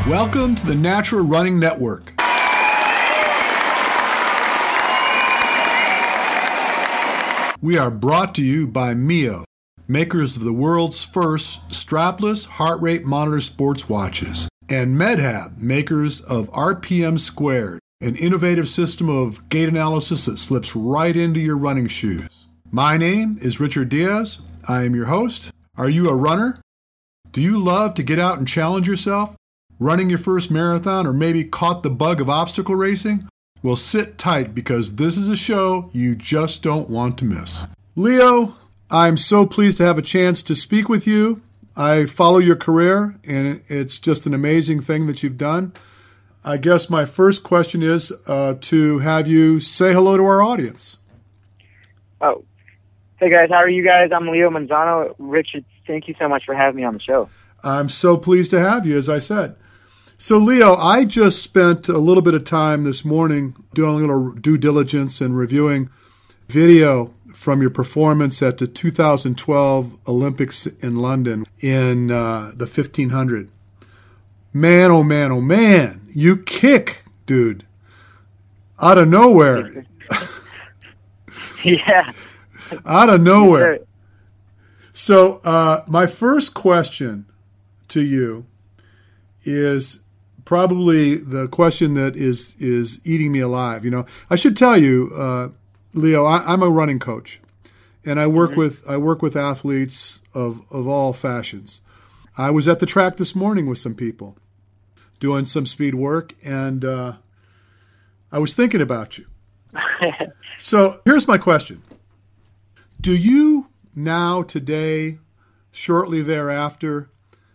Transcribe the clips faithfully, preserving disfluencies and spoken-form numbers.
Welcome to the Natural Running Network. We are brought to you by Mio, makers of the world's first strapless heart rate monitor sports watches, and MedHab, makers of R P M Squared, an innovative system of gait analysis that slips right into your running shoes. My name is Richard Diaz. I am your host. Are you a runner? Do you love to get out and challenge yourself? Running your first marathon, or maybe caught the bug of obstacle racing? Well, sit tight, because this is a show you just don't want to miss. Leo, I'm so pleased to have a chance to speak with you. I follow your career, and it's just an amazing thing that you've done. I guess my first question is uh, to have you say hello to our audience. Oh, hey guys, how are you guys? I'm Leo Manzano. Richard, thank you so much for having me on the show. I'm so pleased to have you, as I said. So, Leo, I just spent a little bit of time this morning doing a little due diligence and reviewing video from your performance at the two thousand twelve Olympics in London in uh, the fifteen hundred. Man, oh man, oh man, you kick, dude, out of nowhere. Yeah. Out of nowhere. So, uh, my first question to you is probably the question that is is eating me alive. You know, I should tell you, uh, Leo, I, I'm a running coach, and I work mm-hmm. with I work with athletes of of all fashions. I was at the track this morning with some people doing some speed work, and uh, I was thinking about you. So here's my question: do you now, today, shortly thereafter,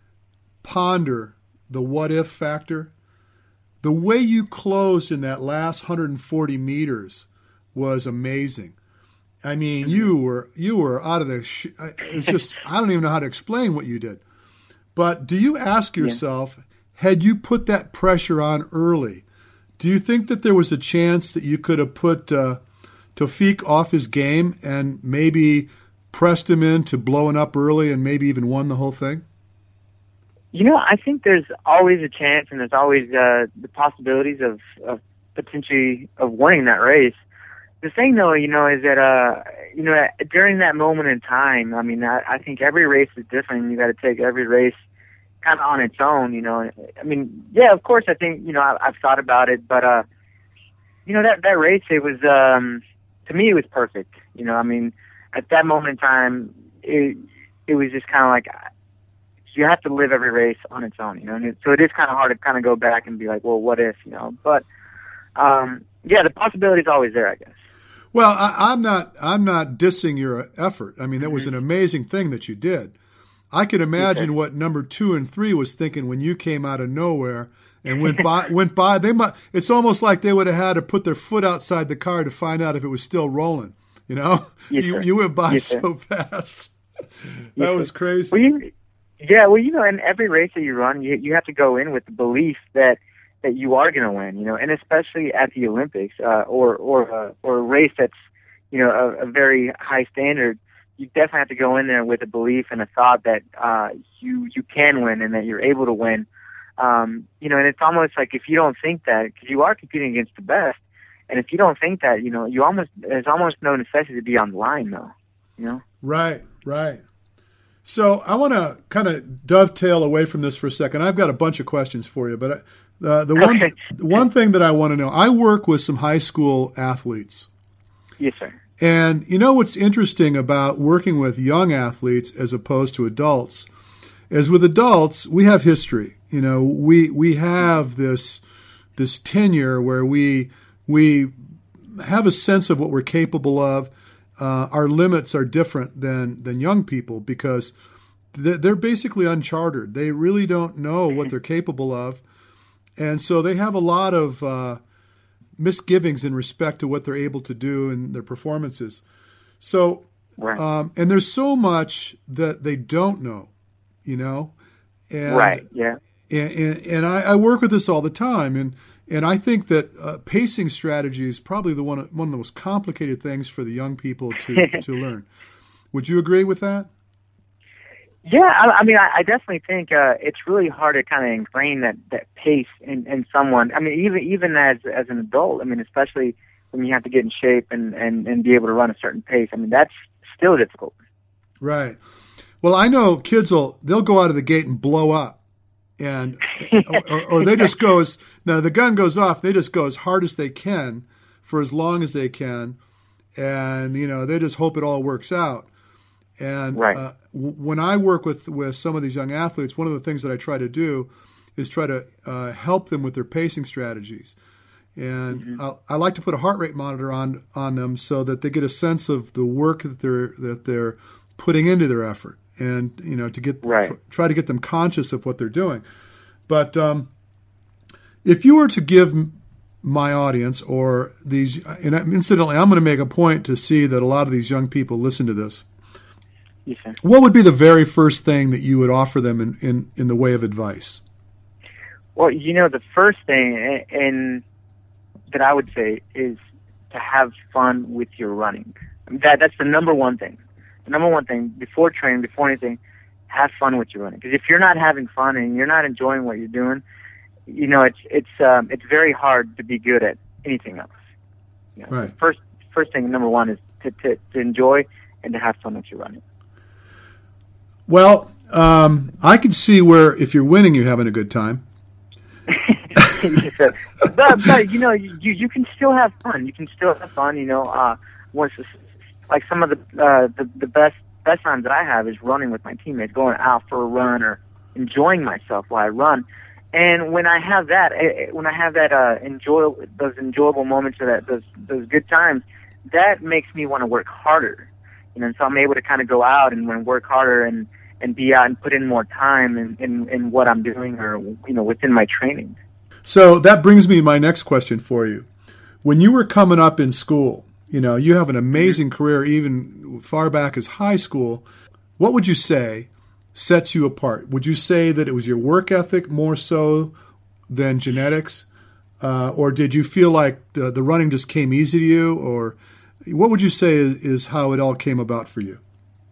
ponder the what-if factor? The way you closed in that last one hundred forty meters was amazing. I mean, you were you were out of the sh- – it's just – I don't even know how to explain what you did. But do you ask yourself, yeah. had you put that pressure on early, do you think that there was a chance that you could have put uh, Taoufiq off his game and maybe pressed him into blowing up early and maybe even won the whole thing? You know, I think there's always a chance, and there's always uh, the possibilities of, of potentially of winning that race. The thing, though, you know, is that uh, you know, during that moment in time, I mean, I, I think every race is different. You got to take every race kind of on its own. You know, I mean, yeah, of course, I think you know I, I've thought about it, but uh, you know, that that race, it was um, to me, it was perfect. You know, I mean, at that moment in time, it it was just kind of like. You have to live every race on its own, you know. And it, so it is kind of hard to kind of go back and be like, well, what if, you know? But um, yeah, the possibility is always there, I guess. Well, I, I'm not, I'm not dissing your effort. I mean, that was an amazing thing that you did. I could imagine okay. what number two and three was thinking when you came out of nowhere and went by. went by. They might. It's almost like they would have had to put their foot outside the car to find out if it was still rolling. You know, yes, you you went by yes, so fast. That yes, was crazy. Well, you, Yeah, well, you know, in every race that you run, you you have to go in with the belief that, that you are going to win, you know, and especially at the Olympics uh, or or uh, or a race that's, you know, a, a very high standard. You definitely have to go in there with a belief and a thought that uh, you you can win and that you're able to win. Um, you know, and it's almost like if you don't think that, because you are competing against the best, and if you don't think that, you know, you almost there's almost no necessity to be on the line, though. You know. Right. Right. So I want to kind of dovetail away from this for a second. I've got a bunch of questions for you, but uh, the one the one thing that I want to know, I work with some high school athletes. Yes, sir. And you know what's interesting about working with young athletes as opposed to adults is with adults, we have history. You know, we we have this this tenure where we we have a sense of what we're capable of. Uh, our limits are different than, than young people because they're, they're basically uncharted. They really don't know what they're capable of. And so they have a lot of uh, misgivings in respect to what they're able to do in their performances. So, right. um, and there's so much that they don't know, you know? And, right, yeah. And, and, and I, I work with this all the time. And And I think that uh, pacing strategy is probably the one one of the most complicated things for the young people to, to learn. Would you agree with that? Yeah, I, I mean, I, I definitely think uh, it's really hard to kind of ingrain that, that pace in, in someone. I mean, even even as as an adult, I mean, especially when you have to get in shape and, and, and be able to run a certain pace. I mean, that's still difficult. Right. Well, I know kids will they'll go out of the gate and blow up, and or, or they just go as now the gun goes off. They just go as hard as they can for as long as they can, and you know they just hope it all works out. And right. uh, w- when I work with, with some of these young athletes, one of the things that I try to do is try to uh, help them with their pacing strategies. And mm-hmm. I, I like to put a heart rate monitor on on them so that they get a sense of the work that they're that they're putting into their effort, and you know to get right. tr- try to get them conscious of what they're doing. But um, if you were to give my audience or these, and incidentally, I'm going to make a point to see that a lot of these young people listen to this. Yes, sir. What would be the very first thing that you would offer them in, in, in the way of advice? Well, you know, the first thing in, that I would say is to have fun with your running. That That's the number one thing. The number one thing, before training, before anything, have fun with your running. Because if you're not having fun and you're not enjoying what you're doing, you know, it's it's um, it's very hard to be good at anything else. You know, right. First, first thing, number one, is to, to, to enjoy and to have fun with your running. Well, um, I can see where if you're winning, you're having a good time. but, but you know, you you can still have fun. You can still have fun. You know, uh, once like some of the uh, the the best best times that I have is running with my teammates, going out for a run or enjoying myself while I run. And when I have that, when I have that uh, enjoy those enjoyable moments or that those those good times, that makes me want to work harder. You know, and so I'm able to kind of go out and, and work harder and, and be out and put in more time in, in, in what I'm doing or, you know, within my training. So that brings me to my next question for you. When you were coming up in school, you know, you have an amazing mm-hmm. career even far back as high school. What would you say sets you apart? Would you say that it was your work ethic more so than genetics? Uh, or did you feel like the, the running just came easy to you? Or what would you say is, is how it all came about for you?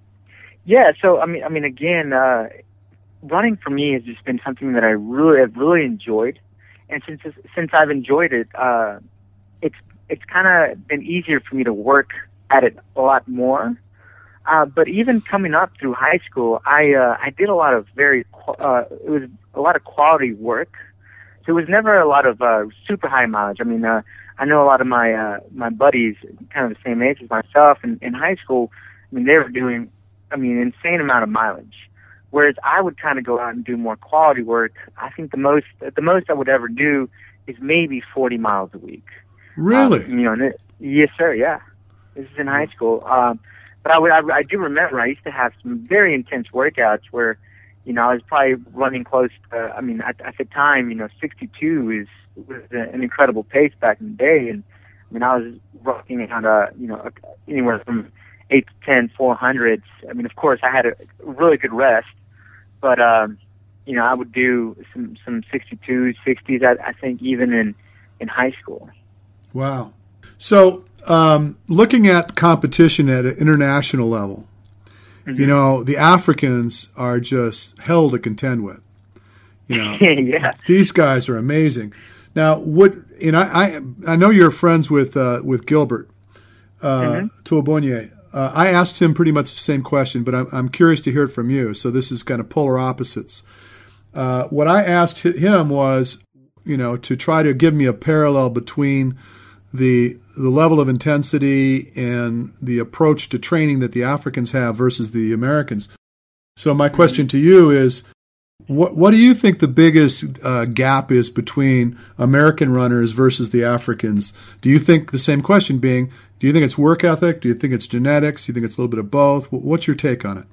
Yeah, so I mean, I mean, again, uh, running for me has just been something that I really have really enjoyed, and since since I've enjoyed it, uh, it's it's kind of been easier for me to work at it a lot more. Uh, but even coming up through high school, I uh, I did a lot of very uh, it was a lot of quality work. So it was never a lot of uh, super high mileage. I mean, uh, I know a lot of my uh, my buddies, kind of the same age as myself, in, in high school. I mean, they were doing, I mean, insane amount of mileage. Whereas I would kind of go out and do more quality work. I think the most the most I would ever do is maybe forty miles a week. Really? Um, you know, and it, yes, sir. Yeah, this is in high school. Um, but I would I, I do remember I used to have some very intense workouts where, you know, I was probably running close to, I mean, at, at the time, you know, sixty-two is was an incredible pace back in the day. And, I mean, I was rocking around, uh, you know, anywhere from eight to ten, four hundreds. I mean, of course, I had a really good rest. But, um, you know, I would do some, some sixty-twos, sixties, I, I think, even in, in high school. Wow. So um, looking at competition at an international level, mm-hmm. you know, the Africans are just hell to contend with. You know, yeah. These guys are amazing. Now, what, and I, I, I know you're friends with uh, with Gilbert uh, mm-hmm. Tuabonye. Uh, I asked him pretty much the same question, but I'm, I'm curious to hear it from you. So this is kind of polar opposites. Uh, what I asked him was, you know, to try to give me a parallel between the the level of intensity and the approach to training that the Africans have versus the Americans. So my question to you is, what what do you think the biggest uh, gap is between American runners versus the Africans? Do you think the same question being, do you think it's work ethic? Do you think it's genetics? Do you think it's a little bit of both? What's your take on it?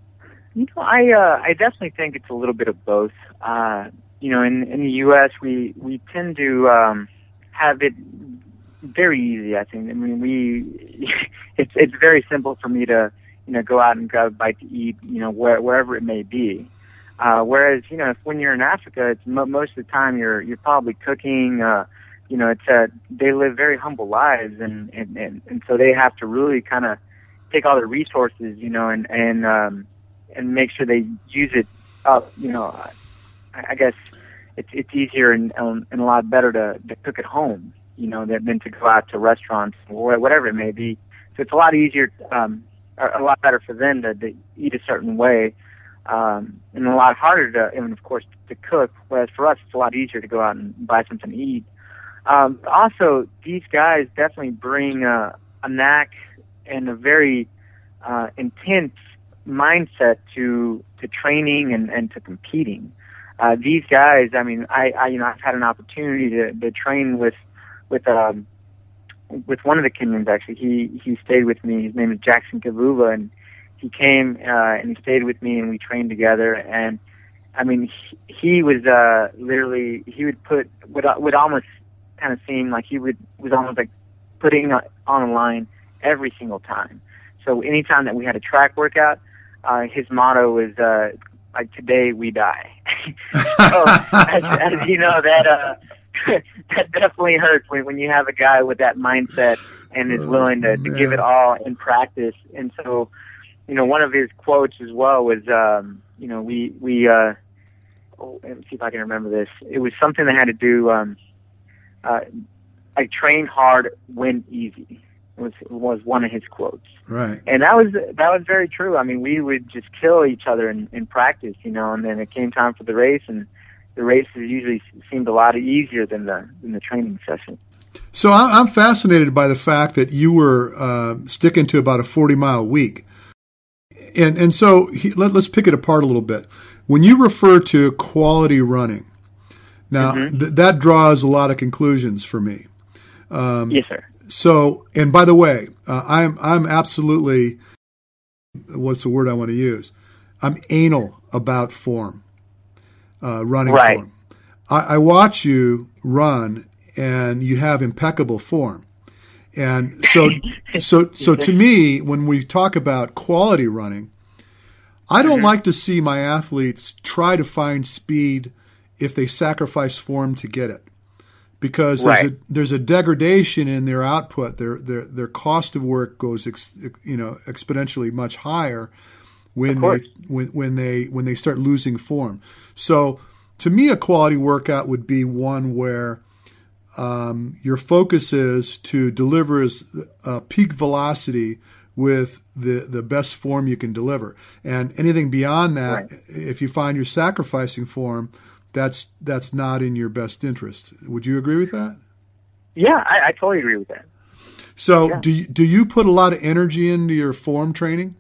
You know, I uh, I definitely think it's a little bit of both. Uh, you know, in in the U S we we tend to um, have it very easy. I think. I mean, we it's it's very simple for me to you know go out and grab a bite to eat. You know, where, wherever it may be. Uh, whereas you know, if, when you're in Africa, it's mo- most of the time you're you're probably cooking. Uh, you know, it's uh, they live very humble lives, and and, and, and so they have to really kind of take all their resources. You know, and and um, and make sure they use it up. You know, I, I guess it's it's easier and um, and a lot better to, to cook at home, you know, than, than to go out to restaurants or whatever it may be. So it's a lot easier, um, a lot better for them to, to eat a certain way, um, and a lot harder to, and of course, to cook. Whereas for us, it's a lot easier to go out and buy something to eat. Um, also, these guys definitely bring a, a knack and a very uh, intense mindset to to training and, and to competing. Uh, these guys, I mean, I, I you know I've had an opportunity to, to train with with um, with one of the Kenyans. Actually, he he stayed with me. His name is Jackson Kavuva, and he came uh, and he stayed with me, and we trained together. And I mean, he, he was uh, literally he would put would would almost kind of seem like he would was almost like putting on a line every single time. So anytime that we had a track workout, uh, his motto was uh, like, "Today we die." So, as, as you know, that uh, that definitely hurts when, when you have a guy with that mindset and is willing to, to give it all in practice. And so, you know, one of his quotes as well was, um, you know, we we uh, oh, let me see if I can remember this. It was something that had to do. Um, uh, I train hard, win easy. Was was one of his quotes, right? And that was that was very true. I mean, we would just kill each other in, in practice, you know. And then it came time for the race, and the races usually seemed a lot easier than the than the training session. So I'm fascinated by the fact that you were uh, sticking to about a forty mile week, and and so he, let, let's pick it apart a little bit. When you refer to quality running, now mm-hmm. th- that draws a lot of conclusions for me. Um, yes, sir. So, and by the way, uh, I'm I'm absolutely, what's the word I want to use? I'm anal about form, uh, running right. form. I, I watch you run, and you have impeccable form. And so, so, so to me, when we talk about quality running, I don't mm-hmm. like to see my athletes try to find speed if they sacrifice form to get it. Because there's, right. a, there's a degradation in their output. Their their their cost of work goes ex, you know exponentially much higher when they when, when they when they start losing form. So to me, a quality workout would be one where um, your focus is to deliver a peak velocity with the, the best form you can deliver. And anything beyond that, right. if you find you're sacrificing form, That's that's not in your best interest. Would you agree with that? Yeah, I, I totally agree with that. So, yeah. do you, do you put a lot of energy into your form training?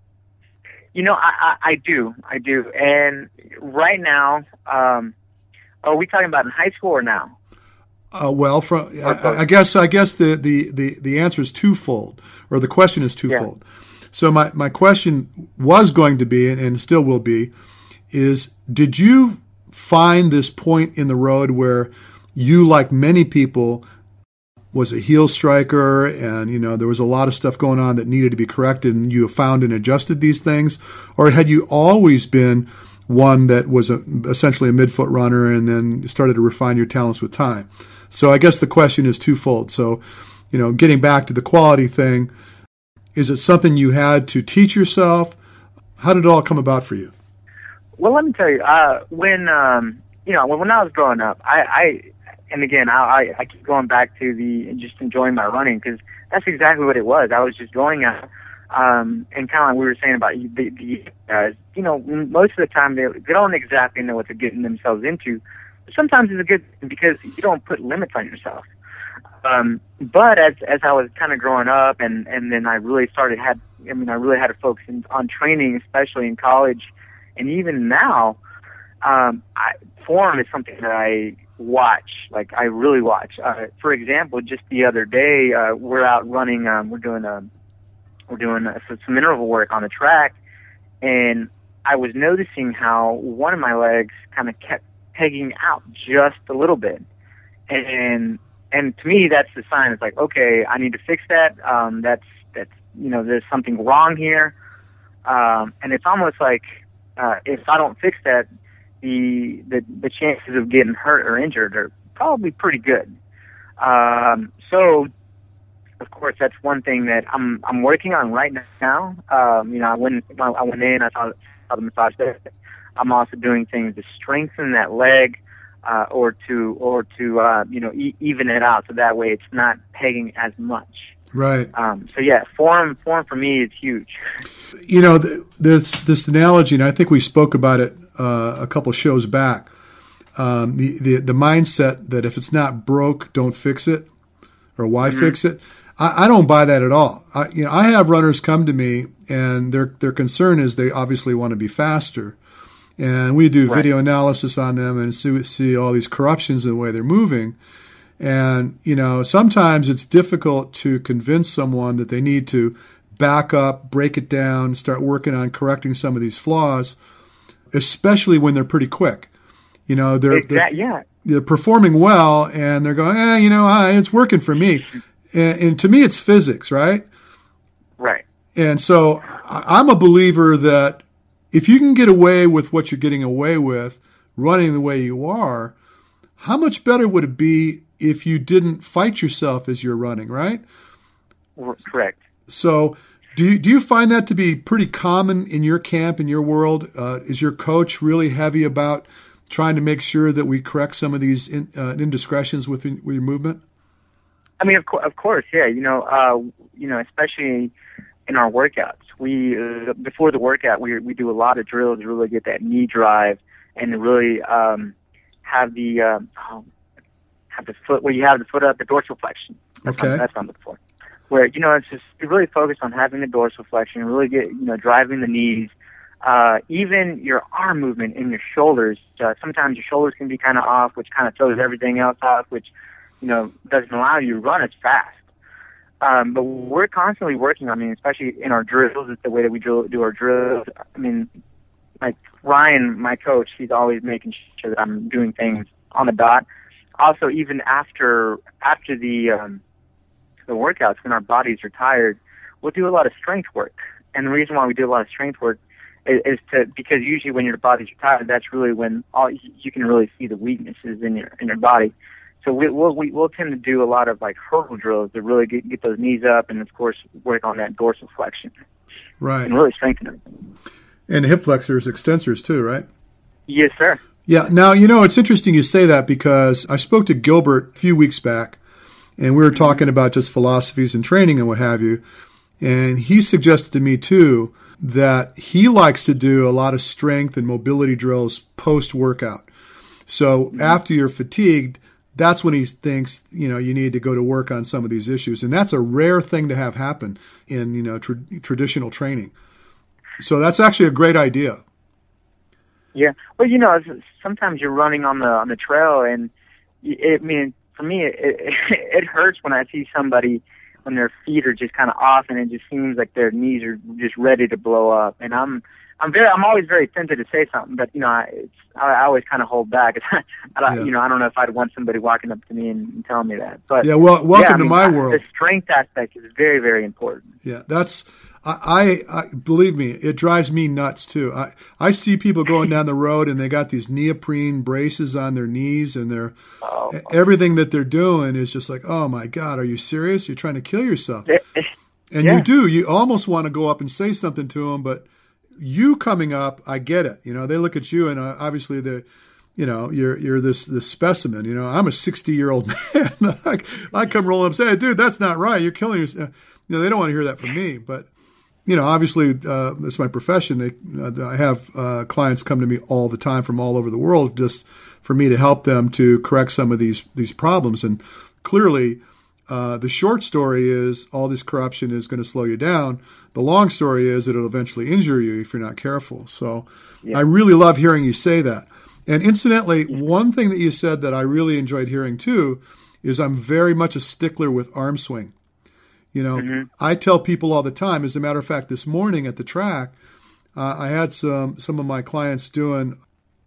You know, I, I, I do, I do. And right now, um, are we talking about in high school or now? Uh, well, from I, I guess I guess the, the, the, the answer is twofold, or the question is twofold. Yeah. So my, my question was going to be, and, and still will be, is did you find this point in the road where you, like many people, was a heel striker and, you know, there was a lot of stuff going on that needed to be corrected and you found and adjusted these things? Or had you always been one that was a, essentially a midfoot runner and then started to refine your talents with time? So I guess the question is twofold. So, you know, getting back to the quality thing, is it something you had to teach yourself? How did it all come about for you? Well, let me tell you, uh, when, um, you know, when, when I was growing up, I, I and again, I, I, I keep going back to the, just enjoying my running, because that's exactly what it was. I was just going out, um, and kind of like we were saying about the, the guys, you know, most of the time they, they don't exactly know what they're getting themselves into. Sometimes it's a good thing because you don't put limits on yourself. Um, but as, as I was kind of growing up and, and then I really started, had, I mean, I really had to focus in, on training, especially in college. And even now, um, I, form is something that I watch, like I really watch. Uh, for example, just the other day, uh, we're out running, um, we're doing, a, we're doing a, some interval work on the track, and I was noticing how one of my legs kind of kept pegging out just a little bit. And, and to me, that's the sign. It's like, okay, I need to fix that. Um, that's, that's, you know, there's something wrong here. Um, and it's almost like, Uh, if I don't fix that, the, the the chances of getting hurt or injured are probably pretty good. Um, so of course, that's one thing that I'm I'm working on right now. Um, you know, I went I went in, I saw, saw the massage there. I'm also doing things to strengthen that leg, uh, or to or to uh, you know e- even it out, so that way it's not pegging as much. Right. Um, so yeah, form form for me is huge. You know, th- this this analogy, and I think we spoke about it uh, a couple shows back. Um, the, the the mindset that if it's not broke, don't fix it, or why mm-hmm. fix it. I, I don't buy that at all. I, you know, I have runners come to me, and their their concern is they obviously want to be faster, and we do right. video analysis on them and see see all these corruptions in the way they're moving. And, you know, sometimes it's difficult to convince someone that they need to back up, break it down, start working on correcting some of these flaws, especially when they're pretty quick. You know, they're, exactly, they're, yeah. they're performing well, and they're going, eh, you know, uh, it's working for me. And, and to me, it's physics, right? Right. And so I'm a believer that if you can get away with what you're getting away with, running the way you are, how much better would it be if you didn't fight yourself as you're running, right? Correct. So do you, do you find that to be pretty common in your camp, in your world? Uh, is your coach really heavy about trying to make sure that we correct some of these in, uh, indiscretions with, with your movement? I mean, of, co- of course, yeah. You know, uh, you know, especially in our workouts, we uh, before the workout, we we do a lot of drills to really get that knee drive and to really um, have the um, have the foot where you have the foot up, the dorsal flexion. That's okay, what, that's what I'm looking for. Where you know it's just you really focus on having the dorsal flexion, really get you know driving the knees, uh, even your arm movement in your shoulders. Uh, sometimes your shoulders can be kind of off, which kind of throws everything else off, which you know doesn't allow you to run as fast. Um, but we're constantly working on, I mean, especially in our drills, it's the way that we drill, do our drills. I mean, like Ryan, my coach, he's always making sure that I'm doing things on the dot. Also, even after after the um, the workouts, when our bodies are tired, we'll do a lot of strength work. And the reason why we do a lot of strength work is, is to because usually when your bodies are tired, that's really when all you can really see the weaknesses in your in your body. So we, we'll we, we'll tend to do a lot of like hurdle drills to really get get those knees up, and of course work on that dorsal flexion, right, and really strengthen them. And hip flexors, extensors too, right? Yes, sir. Yeah. Now, you know, it's interesting you say that because I spoke to Gilbert a few weeks back, and we were talking about just philosophies and training and what have you. And he suggested to me, too, that he likes to do a lot of strength and mobility drills post-workout. So mm-hmm. after you're fatigued, that's when he thinks, you know, you need to go to work on some of these issues. And that's a rare thing to have happen in, you know, tra- traditional training. So that's actually a great idea. Yeah. Well, you know, sometimes you're running on the on the trail, and it, I mean, for me, it, it, it hurts when I see somebody when their feet are just kind of off, and it just seems like their knees are just ready to blow up. And I'm, I'm very, I'm always very tempted to say something, but you know, I, it's, I, I always kind of hold back. I don't, yeah. You know, I don't know if I'd want somebody walking up to me and, and telling me that. But yeah, well, welcome yeah, I to mean, my I, world. The strength aspect is very, very important. Yeah, that's. I, I, I believe me, it drives me nuts too. I, I see people going down the road and they got these neoprene braces on their knees, and they're oh. everything that they're doing is just like, oh my God, are you serious? You're trying to kill yourself. And yeah. you do. You almost want to go up and say something to them, but you coming up, I get it. You know, they look at you, and uh, obviously they're, you know, you're you're this this specimen. You know, I'm a sixty year old man. I, I come rolling up and say, hey, dude, that's not right. You're killing yourself. You know, they don't want to hear that from me, but. You know, obviously, uh, it's my profession. They, uh, I have uh, clients come to me all the time from all over the world just for me to help them to correct some of these these problems. And clearly, uh, the short story is all this corruption is going to slow you down. The long story is it'll eventually injure you if you're not careful. So yeah. I really love hearing you say that. And incidentally, one thing that you said that I really enjoyed hearing too is I'm very much a stickler with arm swing. You know, mm-hmm. I tell people all the time, as a matter of fact, this morning at the track, uh, I had some some of my clients doing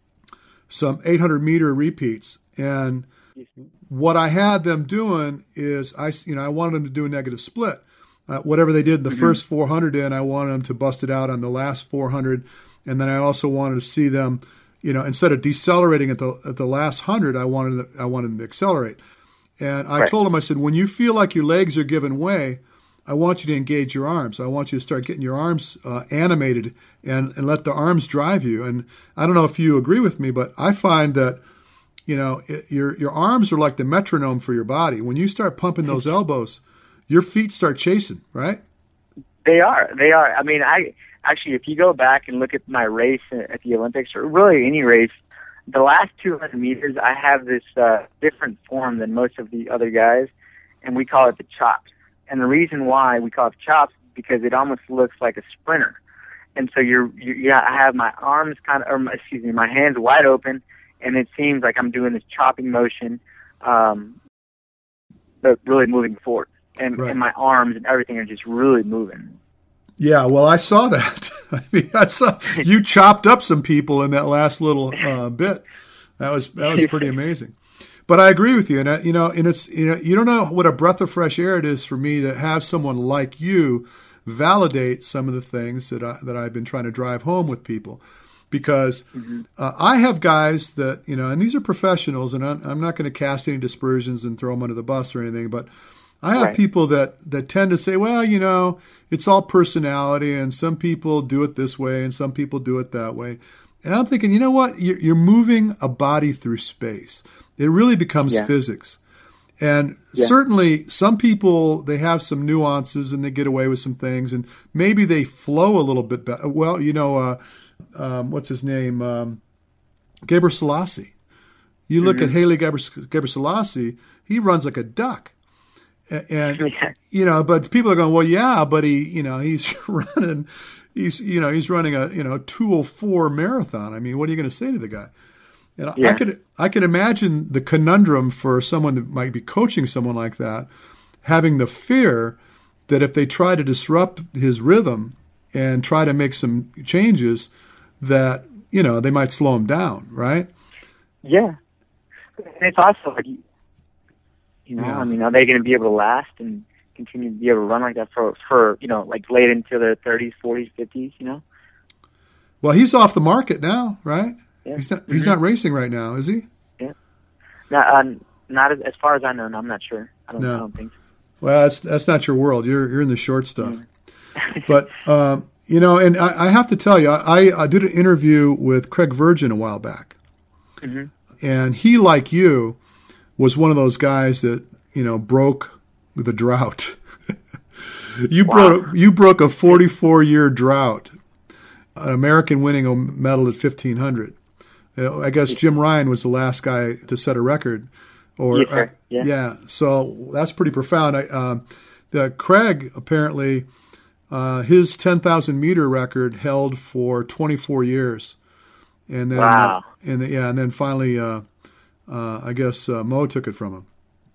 some eight hundred meter repeats. And what I had them doing is, I, you know, I wanted them to do a negative split. Uh, whatever they did in the mm-hmm. first four hundred in, I wanted them to bust it out on the last four hundred. And then I also wanted to see them, you know, instead of decelerating at the at the last one hundred, I wanted I wanted them to accelerate. And I Right. told him, I said, when you feel like your legs are giving way, I want you to engage your arms. I want you to start getting your arms uh, animated and, and let the arms drive you. And I don't know if you agree with me, but I find that, you know, it, your your arms are like the metronome for your body. When you start pumping those elbows, your feet start chasing, right? They are. They are. I mean, I actually, if you go back and look at my race at the Olympics, or really any race, the last two hundred meters, I have this uh, different form than most of the other guys, and we call it the chops. And the reason why we call it chops is because it almost looks like a sprinter. And so you're, you, yeah, I have my arms kind of, or my, excuse me, my hands wide open, and it seems like I'm doing this chopping motion, um, but really moving forward. And, Right. and my arms and everything are just really moving. Yeah, well, I saw that. I mean, I saw you chopped up some people in that last little uh, bit. That was that was pretty amazing. But I agree with you, and I, you know, and it's you know, you don't know what a breath of fresh air it is for me to have someone like you validate some of the things that I, that I've been trying to drive home with people, because mm-hmm. uh, I have guys that you know, and these are professionals, and I'm, I'm not going to cast any dispersions and throw them under the bus or anything, but I have Right. people that, that tend to say, well, you know, it's all personality, and some people do it this way and some people do it that way. And I'm thinking, you know what? You're, you're moving a body through space. It really becomes Yeah. physics. And Yeah. certainly some people, they have some nuances and they get away with some things, and maybe they flow a little bit better. Well, you know, uh, um, what's his name? Um, Geber Selassie. You look Mm-hmm. at Haile Geber, Geber Selassie, he runs like a duck. And, Yeah. you know, but people are going, well, yeah, but he, you know, he's running, he's, you know, he's running a, you know, two oh four marathon. I mean, what are you going to say to the guy? And Yeah. I could, I can imagine the conundrum for someone that might be coaching someone like that, having the fear that if they try to disrupt his rhythm and try to make some changes, that, you know, they might slow him down, right? Yeah. And it's also like, you know, Yeah. I mean, are they going to be able to last and continue to be able to run like that for, for you know, like late into their thirties, forties, fifties, you know? Well, he's off the market now, right? Yeah. He's not, Mm-hmm. he's not racing right now, is he? Yeah. Not, uh, not as, as far as I know, I'm not sure. I don't, No. I don't think so. Well, that's that's not your world. You're you're in the short stuff. Mm. But um, you know, and I, I have to tell you, I, I did an interview with Craig Virgin a while back, Mm-hmm. and he, like you, was one of those guys that you know broke the drought. you Wow. broke you broke a forty-four year drought. An American winning a medal at fifteen hundred. You know, I guess Jim Ryan was the last guy to set a record. Or Yes, sir. uh, Yeah. yeah, so that's pretty profound. I, um, the Craig apparently uh, his ten thousand meter record held for twenty-four years, and then Wow. uh, and yeah, and then finally, uh, uh, I guess uh, Mo took it from him.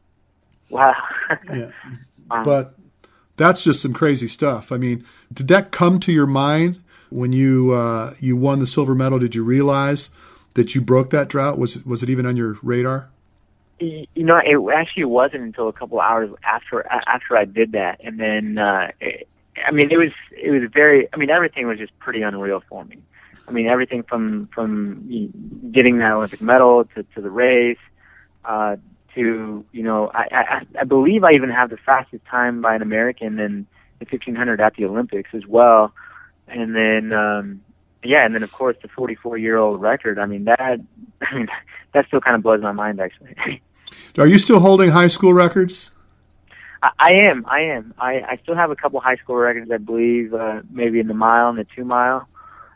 Wow. Yeah, Wow. but that's just some crazy stuff. I mean, did that come to your mind when you uh, you won the silver medal? Did you realize that you broke that drought? Was it, was it even on your radar? You know, it actually wasn't until a couple of hours after after I did that, and then uh, it, I mean, it was it was very. I mean, everything was just pretty unreal for me. I mean, everything from from getting that Olympic medal to, to the race uh, to you know, I, I I believe I even have the fastest time by an American in the fifteen hundred at the Olympics as well, and then um, yeah, and then of course the forty-four year old record. I mean that. I mean that still kind of blows my mind actually. Are you still holding high school records? I, I am. I am. I, I still have a couple high school records, I believe, uh, maybe in the mile and the two mile.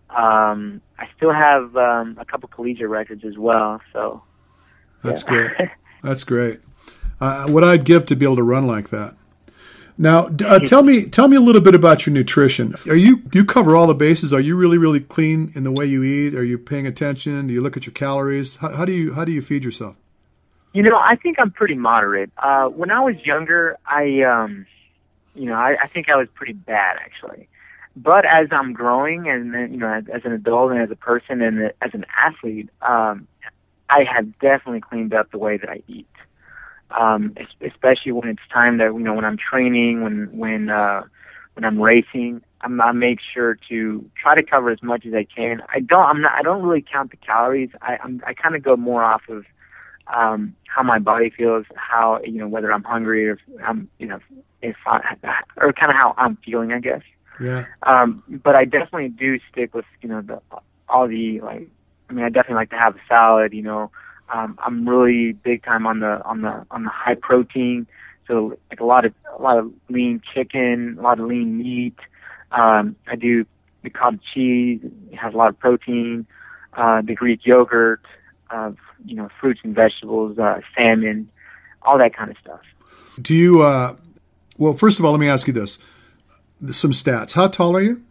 Um, I still have um, a couple collegiate records as well. So That's yeah. great. That's great. Uh, what I'd give to be able to run like that. Now, uh, tell me, tell me a little bit about your nutrition. Are you you cover all the bases? Are you really, really clean in the way you eat? Are you paying attention? Do you look at your calories? How, how do you how do you feed yourself? You know, I think I'm pretty moderate. Uh, when I was younger, I, um, you know, I, I think I was pretty bad actually. But as I'm growing, and you know, as, as an adult and as a person and as an athlete, um, I have definitely cleaned up the way that I eat. Um, especially when it's time that you know when I'm training, when when uh, when I'm racing, I'm, I make sure to try to cover as much as I can. I don't I'm not I don't really count the calories. I I'm, I kind of go more off of um, how my body feels, how, you know, whether I'm hungry or if I'm, you know, if I, or kind of how I'm feeling, I guess. Yeah. Um, but I definitely do stick with, you know, the, all the, like, I mean, I definitely like to have a salad, you know. Um, I'm really big time on the, on the, on the high protein. So like a lot of, a lot of lean chicken, a lot of lean meat. Um, I do the cottage cheese. It has a lot of protein. Uh, the Greek yogurt, uh, you know, fruits and vegetables, uh, salmon, all that kind of stuff. Do you, uh, well, first of all, let me ask you this. Some stats. How tall are you?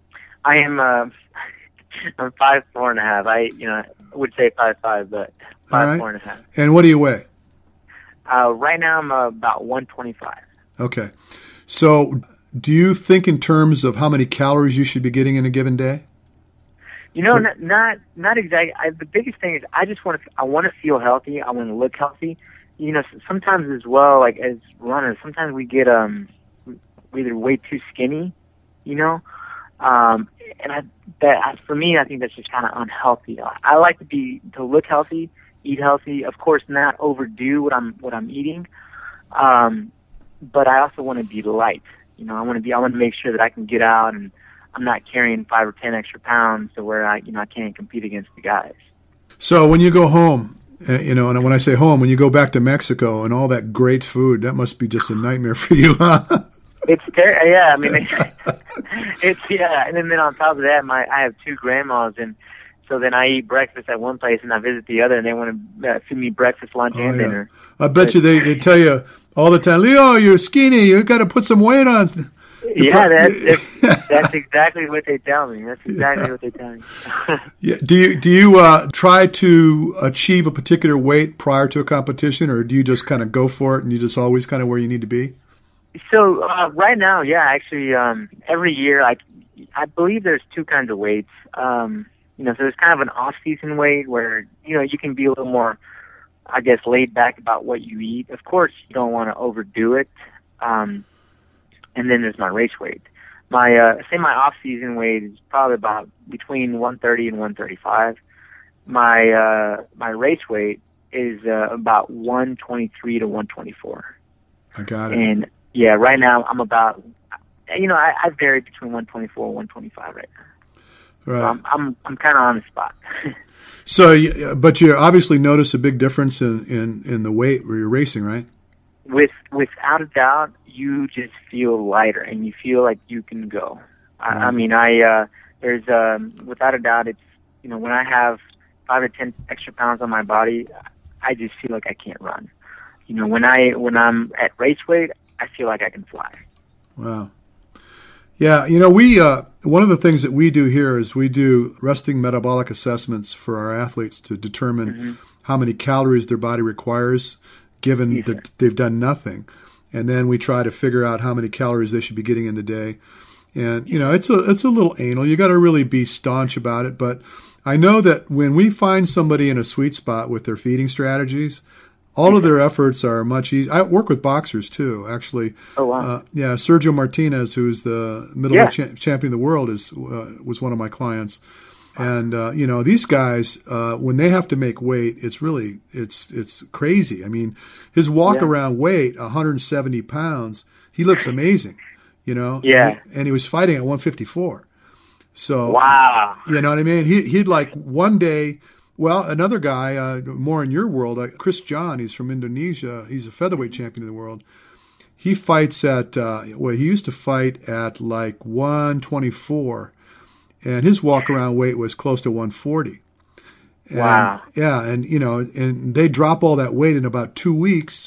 I am, uh, I'm five, four and a half. I, you know, I would say five, five, but five, right. four and a half. And what do you weigh? Uh, right now I'm uh, about one twenty-five. Okay. So do you think in terms of how many calories you should be getting in a given day? You know, not, not, not exactly. I, the biggest thing is I just want to, I want to feel healthy. I want to look healthy. You know, sometimes as well, like as runners, sometimes we get, um, we either way too skinny, you know, um, and I, that for me, I think that's just kind of unhealthy. I, I like to be to look healthy, eat healthy. Of course, not overdo what I'm what I'm eating, um, but I also want to be light. You know, I want to be. I want to make sure that I can get out and I'm not carrying five or ten extra pounds to where I, you know, I can't compete against the guys. So when you go home, uh, you know, and when I say home, when you go back to Mexico and all that great food, that must be just a nightmare for you, huh? It's ter- yeah, I mean, it's, it's yeah, and then, then on top of that, my I have two grandmas, and so then I eat breakfast at one place and I visit the other, and they want to uh, feed me breakfast, lunch, oh, and yeah. dinner. I bet but, you they, they tell you all the time, Leo, you're skinny, you got to put some weight on. You're yeah, pro- that's, that's that's exactly what they tell me. That's exactly yeah. what they tell me. yeah. Do you do you uh, try to achieve a particular weight prior to a competition, or do you just kind of go for it and you just always kind of where you need to be? So uh, right now, yeah, actually, um, every year, I, I believe there's two kinds of weights. Um, you know, so there's kind of an off-season weight where, you know, you can be a little more, I guess, laid back about what you eat. Of course, you don't want to overdo it. Um, and then there's my race weight. My, uh, say my off-season weight is probably about between one thirty and one thirty-five. My, uh, my race weight is uh, about one twenty-three to one twenty-four. I got it. And yeah, right now I'm about, you know, I, I vary between one twenty-four and one twenty-five right now. Right. So I'm I'm, I'm kind of on the spot. So, but you obviously notice a big difference in, in, in the weight where you're racing, right? With without a doubt, you just feel lighter and you feel like you can go. Right. I, I mean, I uh, there's um, without a doubt, it's, you know, when I have five or ten extra pounds on my body, I just feel like I can't run. You know, when I when I'm at race weight, I feel like I can fly. Wow. Yeah, you know, we uh, one of the things that we do here is we do resting metabolic assessments for our athletes to determine mm-hmm. how many calories their body requires, given yes, that they've done nothing. And then we try to figure out how many calories they should be getting in the day. And, you know, it's a it's a little anal. You got to really be staunch about it. But I know that when we find somebody in a sweet spot with their feeding strategies, all of their efforts are much easier. I work with boxers, too, actually. Oh, wow. Uh, yeah, Sergio Martinez, who's the middleweight yeah. cha- champion of the world, is uh, was one of my clients. And, uh, you know, these guys, uh, when they have to make weight, it's really, it's it's crazy. I mean, his walk-around yeah. weight, one hundred seventy pounds, he looks amazing, you know? Yeah. And he, and he was fighting at one fifty-four. So, wow. You know what I mean? He, he'd like one day... Well, another guy, uh, more in your world, uh, Chris John, he's from Indonesia. He's a featherweight champion of the world. He fights at, uh, well, he used to fight at like one twenty-four, and his walk-around weight was close to one forty. And, wow. Yeah, and, you know, and they drop all that weight in about two weeks,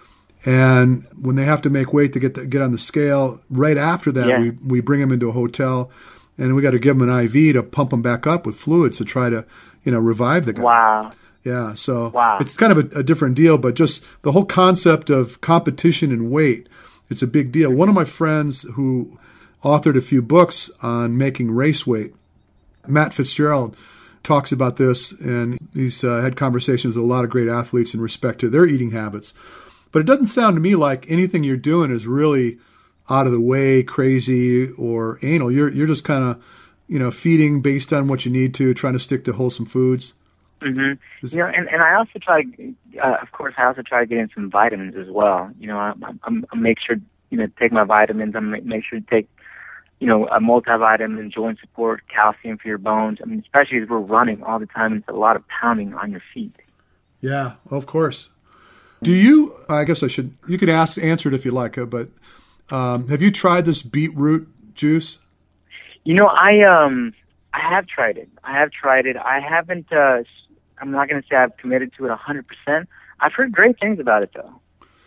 and when they have to make weight to get the, get on the scale, right after that, yeah. we, we bring them into a hotel, and we got to give them an I V to pump them back up with fluids to try to, you know, revive the guy. Wow. Yeah, so wow. it's kind of a, a different deal, but just the whole concept of competition and weight, it's a big deal. One of my friends who authored a few books on making race weight, Matt Fitzgerald, talks about this, and he's uh, had conversations with a lot of great athletes in respect to their eating habits. But it doesn't sound to me like anything you're doing is really out of the way, crazy, or anal. You're you're just kind of, you know, feeding based on what you need to, trying to stick to wholesome foods. Mm-hmm. You know, and, and I also try, uh, of course, I also try to get in some vitamins as well. You know, I, I'm, I make sure, you know, to take my vitamins. I make, make sure to take, you know, a multivitamin, joint support, calcium for your bones. I mean, especially as we're running all the time, it's a lot of pounding on your feet. Yeah, of course. Do you, I guess I should, you can ask, answer it if you like, uh, but um, have you tried this beetroot juice? You know, I, um, I have tried it. I have tried it. I haven't, uh, I'm not going to say I've committed to it one hundred percent. I've heard great things about it, though.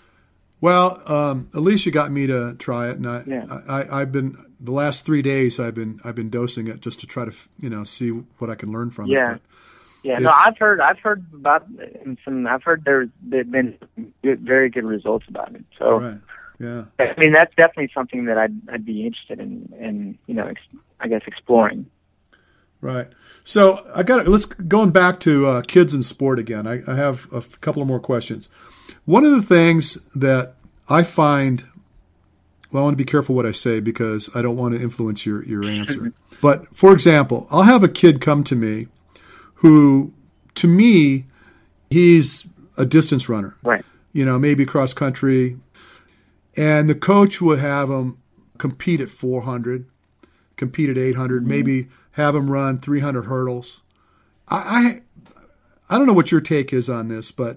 Well, um, Alicia got me to try it, and I, yeah. I, I, I've been the last three days. I've been, I've been dosing it just to try to, you know, see what I can learn from yeah. it. Yeah, yeah. No, I've heard, I've heard about some. I've heard there's there've been good, very good results about it. So, right. Yeah. I mean, that's definitely something that I'd, I'd be interested in, in you know, ex, I guess exploring. Right. So I got let's going back to uh, kids in sport again. I, I have a couple of more questions. One of the things that I find, well, I want to be careful what I say because I don't want to influence your, your answer. But for example, I'll have a kid come to me who, to me, he's a distance runner. Right. You know, maybe cross country, and the coach would have him compete at four hundred, compete at eight hundred, mm-hmm. maybe have him run three hundred hurdles. I, I I don't know what your take is on this, but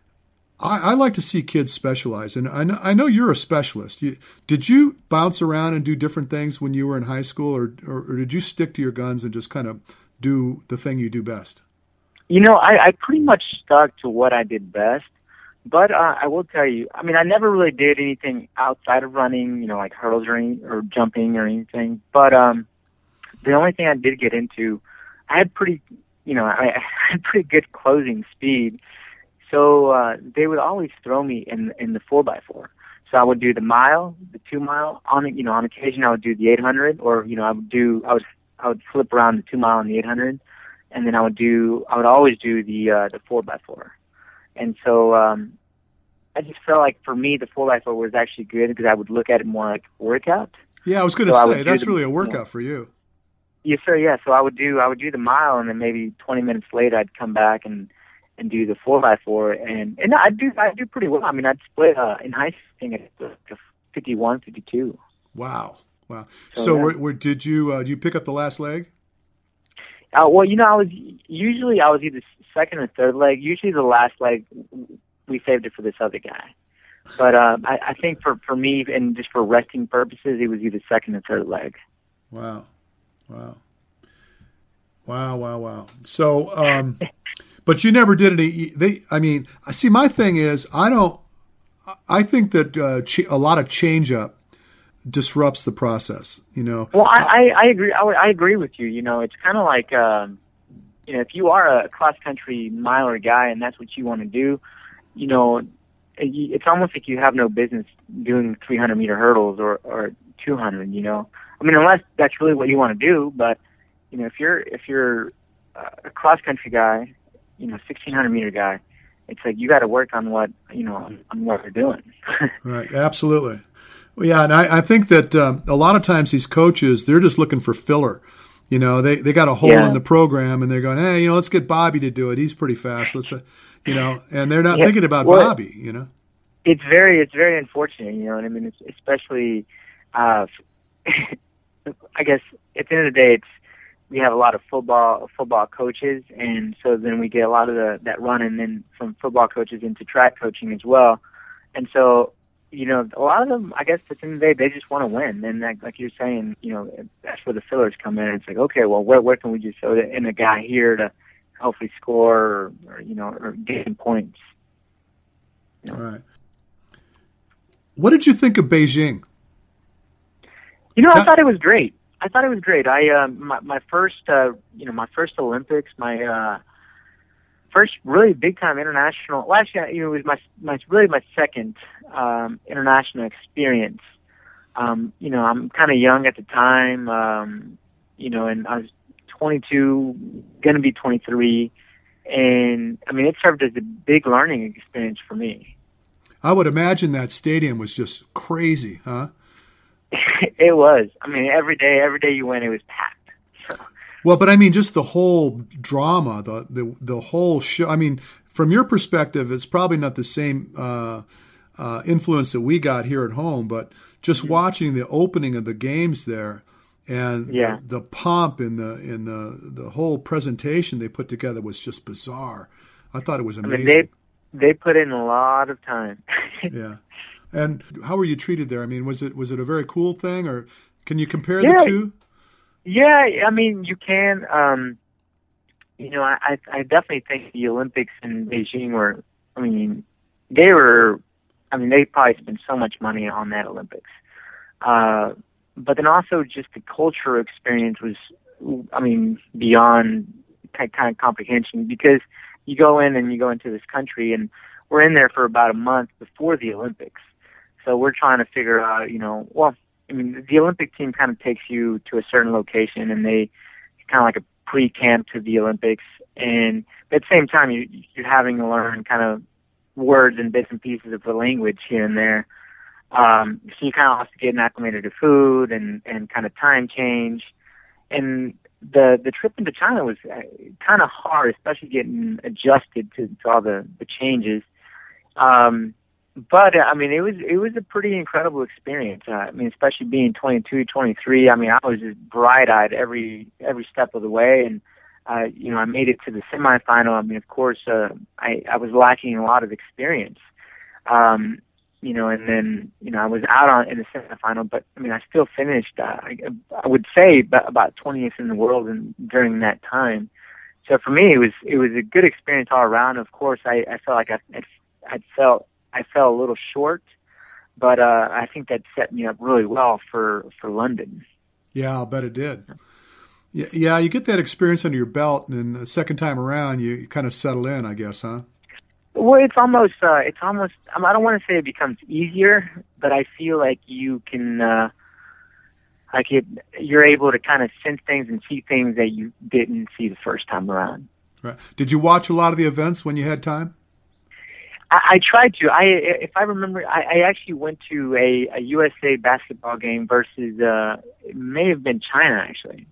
I, I like to see kids specialize. And I know, I know you're a specialist. You, did you bounce around and do different things when you were in high school, or, or, or did you stick to your guns and just kind of do the thing you do best? You know, I, I pretty much stuck to what I did best. But uh, I will tell you, I mean, I never really did anything outside of running, you know, like hurdles or, any, or jumping or anything. But um, the only thing I did get into, I had pretty, you know, I, I had pretty good closing speed. So uh, they would always throw me in in the four by four. So I would do the mile, the two mile. On you know, on occasion I would do the eight hundred, or you know, I would do I would I would flip around the two mile and the eight hundred, and then I would do I would always do the uh, the four by four. And so um, I just felt like for me the four by four was actually good because I would look at it more like a workout. Yeah, I was going to so say that's the, really a workout you know, for you. Yes, sir. Yeah, so I would do I would do the mile, and then maybe twenty minutes later I'd come back and, and do the four by four, and and I do I do pretty well. I mean, I'd split uh, in high school at fifty-one, fifty-two. Wow, wow. So, so yeah. where, where did you uh, did you pick up the last leg? Uh, well, you know, I was usually I was either second or third leg. Usually the last leg we saved it for this other guy. But uh, I, I think for, for me and just for resting purposes, it was either second or third leg. Wow, wow, wow, wow, wow. So, um, but you never did any. They, I mean, see, my thing is, I don't. I think that uh, ch- a lot of change up disrupts the process, you know. Well, I, I, I agree. I, I agree with you. You know, it's kind of like, um, you know, if you are a cross country miler guy and that's what you want to do, you know, it's almost like you have no business doing three hundred meter hurdles or, or two hundred. You know, I mean, unless that's really what you want to do. But you know, if you're if you're a cross country guy, you know, sixteen hundred meter guy, it's like you got to work on what you know on, on what you're doing. Right. Absolutely. Yeah, and I, I think that um, a lot of times these coaches, they're just looking for filler. You know, they, they got a hole yeah. in the program, and they're going, hey, you know, let's get Bobby to do it. He's pretty fast. Let's, uh, you know, and they're not yeah. thinking about well, Bobby. You know, it's very it's very unfortunate. You know what I mean? It's especially, uh, I guess at the end of the day, it's we have a lot of football football coaches, and so then we get a lot of the that run, and then from football coaches into track coaching as well, and so. You know, a lot of them, I guess, at the end of the day, they just want to win. And like, like you're saying, you know, that's where the fillers come in. It's like, okay, well, where where can we just throw in a guy here to hopefully score or, or you know, or get some points? You know? All right. What did you think of Beijing? You know, I thought it was great. I thought it was great. I uh, my my first, uh, you know, my first Olympics, my uh, first really big time international. Well, actually, you know, it was my my really my second um, international experience. Um, you know, I'm kind of young at the time. Um, you know, and I was twenty-two, gonna be twenty-three, and I mean, it served as a big learning experience for me. I would imagine that stadium was just crazy, huh? It was. I mean, every day, every day you went, it was packed. So, Well, but I mean, just the whole drama, the the the whole show. I mean, from your perspective, it's probably not the same uh, uh, influence that we got here at home, but just mm-hmm. watching the opening of the games there and yeah. the, the pomp in the in the the whole presentation they put together was just bizarre. I thought it was amazing. I mean, they they put in a lot of time. Yeah. And how were you treated there? I mean, was it was it a very cool thing, or can you compare yeah. the two? Yeah, I mean, you can. Um, you know, I, I definitely think the Olympics in Beijing were, I mean, they were, I mean, they probably spent so much money on that Olympics. Uh, but then also just the cultural experience was, I mean, beyond kind of comprehension, because you go in and you go into this country, and we're in there for about a month before the Olympics. So we're trying to figure out, you know, well, I mean, the Olympic team kind of takes you to a certain location, and they kind of like a pre-camp to the Olympics. And at the same time, you, you're having to learn kind of words and bits and pieces of the language here and there. Um, so you kind of have to get acclimated to food and, and kind of time change. And the the trip into China was kind of hard, especially getting adjusted to, to all the, the changes. Um, But, I mean, it was it was a pretty incredible experience. Uh, I mean, especially being twenty-two, twenty-three. I mean, I was just bright-eyed every every step of the way. And, uh, you know, I made it to the semifinal. I mean, of course, uh, I, I was lacking a lot of experience. Um, you know, and then, you know, I was out on in the semifinal. But, I mean, I still finished, uh, I, I would say, about twentieth in the world in, during that time. So, for me, it was it was a good experience all around. Of course, I, I felt like I I felt... I fell a little short, but uh, I think that set me up really well for, for London. Yeah, I'll bet it did. Yeah, yeah, you get that experience under your belt, and then the second time around, you kind of settle in, I guess, huh? Well, it's almost, uh, it's almost. I don't want to say it becomes easier, but I feel like you can, uh, like it, you're able to kind of sense things and see things that you didn't see the first time around. Right. Did you watch a lot of the events when you had time? I, I tried to. I, if I remember, I, I actually went to a, a U S A basketball game versus, uh, it may have been China, actually.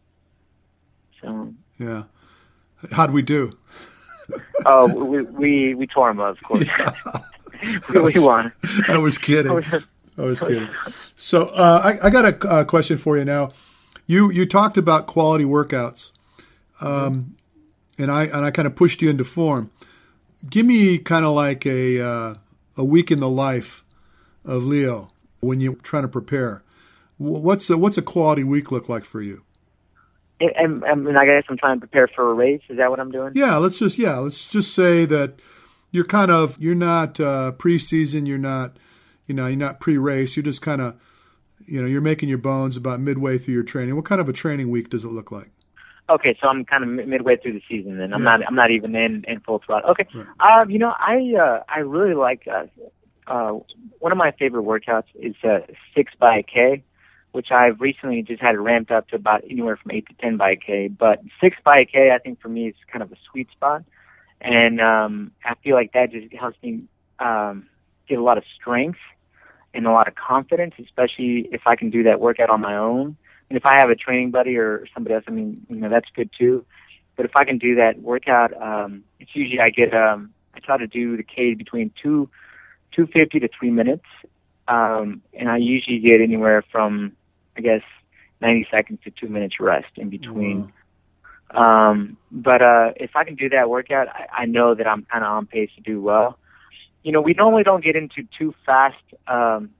So. Yeah. How'd we do? Oh, we, we, we tore them up, of course. Yeah. we, was, we won. I was kidding. I was kidding. So, uh, I, I got a uh, question for you now. You, you talked about quality workouts. Um, mm-hmm. and I, and I kind of pushed you into form. Give me kind of like a uh, a week in the life of Leo when you're trying to prepare. What's a, what's a quality week look like for you? And, and I guess I'm trying to prepare for a race. Is that what I'm doing? Yeah, let's just yeah, let's just say that you're kind of you're not uh, preseason, you're not you know you're not pre-race. You're just kind of you know you're making your bones about midway through your training. What kind of a training week does it look like? Okay, so I'm kind of midway through the season, and I'm yeah. not I'm not even in, in full throttle. Okay, right. um, you know I uh, I really like uh, uh, one of my favorite workouts is uh, six by a K, which I've recently just had it ramped up to about anywhere from eight to ten by a K. But six by a K, I think for me is kind of a sweet spot, and um, I feel like that just helps me um, get a lot of strength and a lot of confidence, especially if I can do that workout on my own. And if I have a training buddy or somebody else, I mean, you know, that's good too. But if I can do that workout, um, it's usually I get, um, I try to do the K between two, two fifty to three minutes, um, and I usually get anywhere from, I guess, ninety seconds to two minutes rest in between. Wow. Um, but uh, if I can do that workout, I, I know that I'm kind of on pace to do well. You know, we normally don't get into too fast. Um,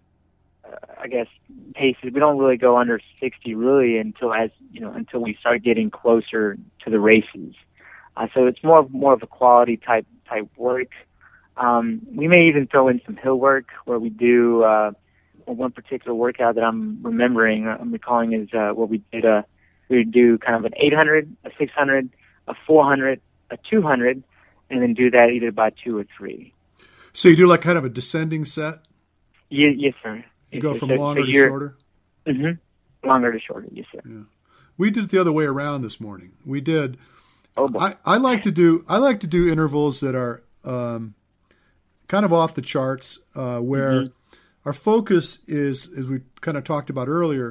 I guess paces. We don't really go under sixty really until as you know until we start getting closer to the races. Uh, so it's more more of a quality type type work. Um, we may even throw in some hill work where we do uh, one particular workout that I'm remembering. I'm recalling is uh, where we did a we would do kind of an eight hundred, a six hundred, a four hundred, a two hundred, and then do that either by two or three. So you do like kind of a descending set? Yeah, yes, sir. You go from so, longer so to shorter? Mm-hmm. Longer to shorter, yes, sir. Yeah. We did it the other way around this morning. We did. Oh, boy. I, I like to do. I like to do intervals that are um, kind of off the charts, uh, where mm-hmm. our focus is, as we kind of talked about earlier,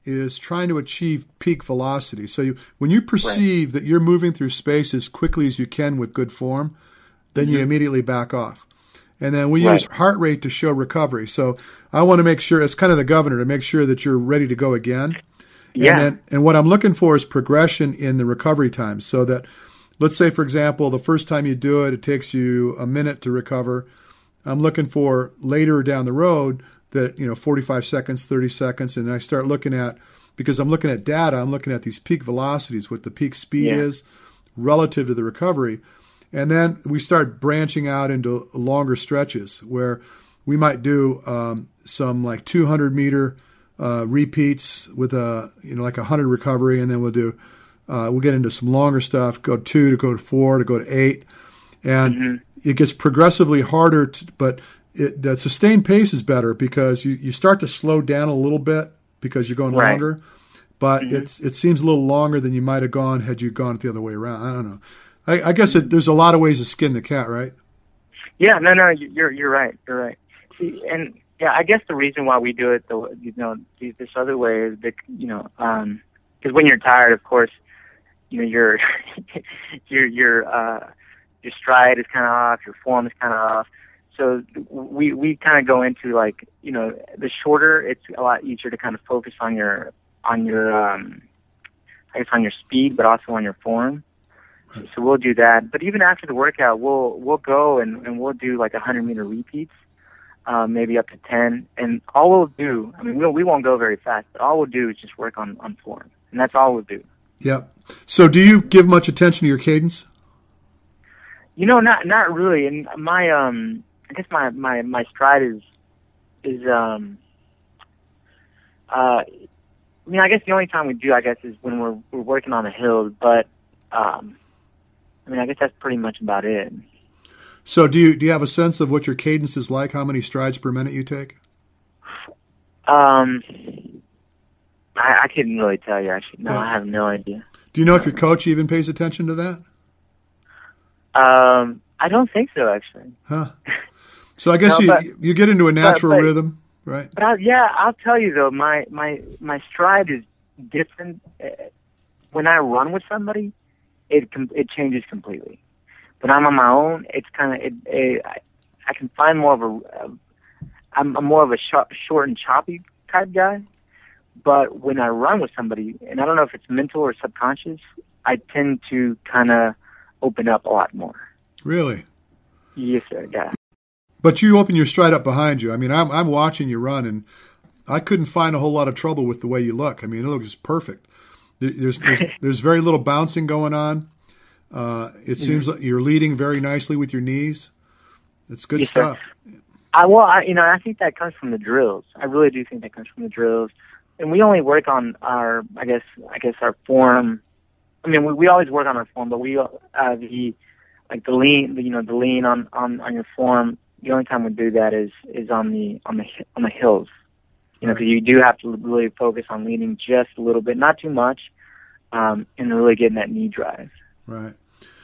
is trying to achieve peak velocity. So you, when you perceive right. that you're moving through space as quickly as you can with good form, then mm-hmm. you immediately back off. And then we right. use heart rate to show recovery. So I want to make sure, it's kind of the governor, to make sure that you're ready to go again. Yeah. And then, and what I'm looking for is progression in the recovery time. So that, let's say, for example, the first time you do it, it takes you a minute to recover. I'm looking for later down the road that, you know, forty-five seconds, thirty seconds. And I start looking at, because I'm looking at data, I'm looking at these peak velocities, what the peak speed yeah. is relative to the recovery. And then we start branching out into longer stretches where we might do um, some like two hundred meter uh, repeats with a, you know, like a one hundred recovery. And then we'll do, uh, we'll get into some longer stuff, go two to go to four to go to eight. And mm-hmm. it gets progressively harder, to, but it, the sustained pace is better because you, you start to slow down a little bit because you're going right. longer. But mm-hmm. it's it seems a little longer than you might have gone had you gone the other way around. I don't know. I, I guess it, there's a lot of ways to skin the cat, right? Yeah, no, no, you're you're right, you're right. See, and yeah, I guess the reason why we do it, the you know, this other way is that you know, um, because when you're tired, of course, you know, your your your uh, your stride is kind of off, your form is kind of off. So we we kind of go into like, you know, the shorter, it's a lot easier to kind of focus on your on your um, I guess on your speed, but also on your form. So we'll do that. But even after the workout, we'll we'll go and, and we'll do like one hundred meter repeats, um, maybe up to ten. And all we'll do, I mean, we'll, we won't go very fast, but all we'll do is just work on, on form. And that's all we'll do. Yeah. So do you give much attention to your cadence? You know, not not really. And my, um, I guess my, my, my stride is, is um, uh, I mean, I guess the only time we do, I guess, is when we're, we're working on the hills. But, um, I mean, I guess that's pretty much about it. So do you do you have a sense of what your cadence is like, how many strides per minute you take? Um, I, I couldn't really tell you, actually. No, yeah. I have no idea. Do you know if your coach even pays attention to that? Um, I don't think so, actually. Huh. So I guess no, you but, you get into a natural but, but, rhythm, right? But I, yeah, I'll tell you, though, my, my, my stride is different. When I run with somebody, It it changes completely. When I'm on my own, it's kind of it, it, I, I can find more of a. a I'm, I'm more of a sharp, short and choppy type guy. But when I run with somebody, and I don't know if it's mental or subconscious, I tend to kind of open up a lot more. Really? Yes, sir. Yeah. But you open your stride up behind you. I mean, I'm I'm watching you run, and I couldn't find a whole lot of trouble with the way you look. I mean, it looks perfect. There's, there's there's very little bouncing going on. Uh, it seems like you're leading very nicely with your knees. It's good yes, stuff. Sir. I well, I, you know, I think that comes from the drills. I really do think that comes from the drills. And we only work on our, I guess, I guess our form. I mean, we, we always work on our form, but we uh, the like the lean, you know, the lean on, on, on your form. The only time we do that is is on the on the on the hills. You know, because you do have to really focus on leaning just a little bit, not too much, um, and really getting that knee drive. Right.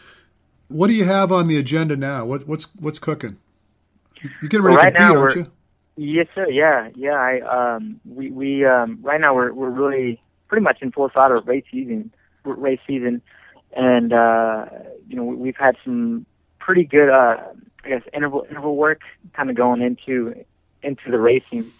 What do you have on the agenda now? What, what's what's cooking? You're getting ready well, right to compete, now aren't you? Yes, sir. Yeah, yeah. I um, we we um, right now we're we're really pretty much in full throttle race season, race season, and uh, you know we, we've had some pretty good, uh, I guess, interval interval work kind of going into into the racing.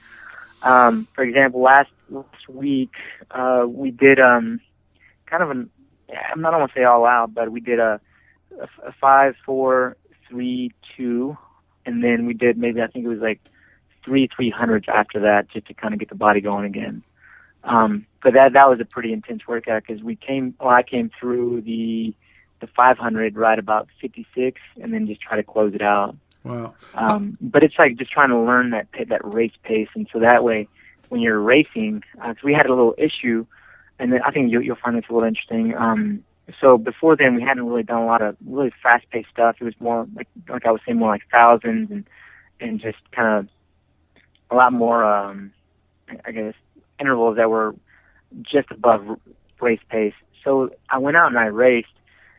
Um, for example, last last week uh, we did um, kind of an I'm not want to say all out, but we did a, a, a five, four, three, two, and then we did maybe I think it was like three three hundreds after that, just to kind of get the body going again. Um, but that that was a pretty intense workout because we came, well, I came through the the five hundred right about fifty-six, and then just try to close it out. Wow. Um, but it's like just trying to learn that that race pace, and so that way, when you're racing, because uh, we had a little issue, and then I think you'll, you'll find this a little interesting. Um, so before then, we hadn't really done a lot of really fast-paced stuff. It was more like like I was saying, more like thousands and and just kind of a lot more, um, I guess, intervals that were just above race pace. So I went out and I raced,